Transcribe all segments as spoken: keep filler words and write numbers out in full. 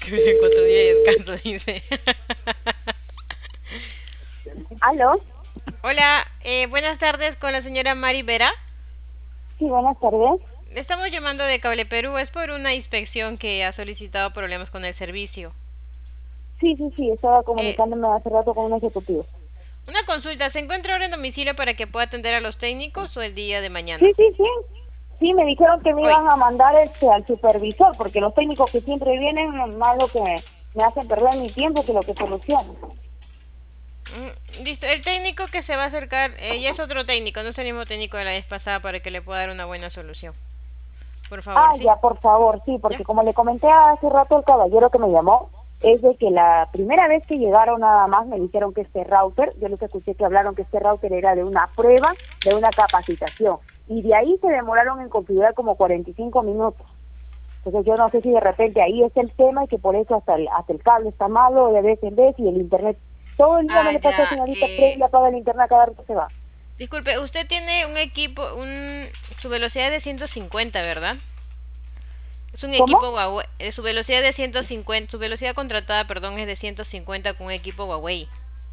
En cuatro días de descanso, dice. ¿Aló? Hola, eh, buenas tardes con la señora Mari Vera. Sí, buenas tardes. Le estamos llamando de Cable Perú. Es por una inspección que ha solicitado problemas con el servicio. Sí, sí, sí, estaba Eh, comunicándome hace rato con un ejecutivo. una consulta. ¿Se encuentra ahora en domicilio para que pueda atender a los técnicos o el día de mañana? Sí, sí, sí. Sí, me dijeron que me Hoy. iban a mandar este al supervisor, porque los técnicos que siempre vienen, más lo que me, me hacen perder mi tiempo que lo que solucionan. Mm, listo. El técnico que se va a acercar, eh, ya es otro técnico, no es el mismo técnico de la vez pasada para que le pueda dar una buena solución. Por favor, Ah, ¿sí? ya, por favor, sí, ¿Ya? porque como le comenté hace rato al caballero que me llamó, es de que la primera vez que llegaron nada más me dijeron que este router, yo les escuché que hablaron que este router era de una prueba, de una capacitación, y de ahí se demoraron en configurar como cuarenta y cinco minutos. Entonces yo no sé si de repente ahí es el tema y que por eso hasta el, hasta el cable está malo de vez en vez y el internet, todo el día me Ah, le pasa, ya. señorita, Eh, prende, apaga el internet cada vez que se va. disculpe, usted tiene un equipo, un, su velocidad es de ciento cincuenta, ¿verdad? Es un ¿Cómo? equipo Huawei, eh, su velocidad de ciento cincuenta, su velocidad contratada, perdón, es de ciento cincuenta con un equipo Huawei.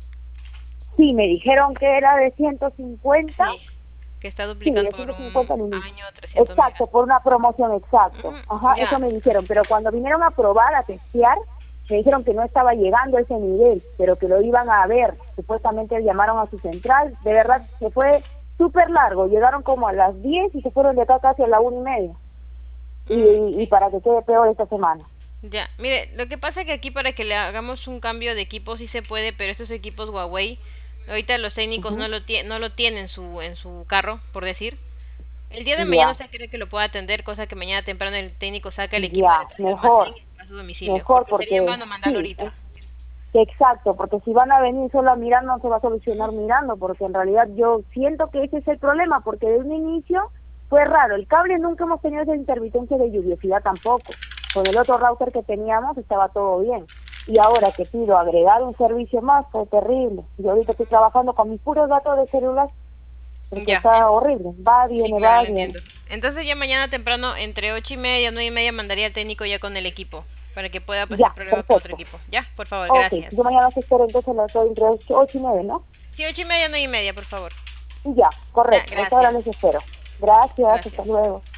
Sí, me dijeron que era de ciento cincuenta. Sí. Que está Sí, duplicado de por ciento un cincuenta al inicio. año trescientos Exacto, megas. por una promoción, exacto. Ujú, Ajá, eso ya. me dijeron. Pero cuando vinieron a probar, a testear, me dijeron que no estaba llegando a ese nivel, pero que lo iban a ver. Supuestamente llamaron a su central. De verdad, se fue súper largo. Llegaron como a las diez y se fueron de acá casi a la una y media. Mm, Y, y sí. para que quede peor esta semana. Ya, mire, lo que pasa es que aquí para que le hagamos un cambio de equipo sí se puede, pero estos equipos Huawei, ahorita los técnicos no Ujú. lo, tie- no lo tienen su, en su carro, por decir. El día de mañana Ya, usted cree que lo pueda atender, cosa que mañana temprano el técnico saca el equipo ya, del almacén mejor, y a su domicilio, mejor porque sería en porque vano mandarlo sí, ahorita. exacto, porque si van a venir solo a mirar no se va a solucionar mirando, porque en realidad yo siento que ese es el problema, porque desde un inicio fue raro, el cable nunca hemos tenido esa intermitencia de lluviosidad tampoco, con el otro router que teníamos estaba todo bien, y ahora que pido agregar un servicio más, fue terrible, yo ahorita estoy trabajando con mis puros datos de celular, porque Ya, en- está horrible, va, sí, viene, claro, va, lo viene, entiendo. Entonces ya mañana temprano, entre ocho y media, nueve y media, mandaría al técnico ya con el equipo, para que pueda pasar el ya, problema con otro perfecto, equipo. Ya, por favor, ok, gracias. yo mañana se espero entonces las doy entre ocho, ocho y nueve, ¿no? Sí, ocho y media, nueve y media, por favor. Y ya, Ya, correcto, a esa hora gracias. les espero. Gracias, hasta Gracias. luego.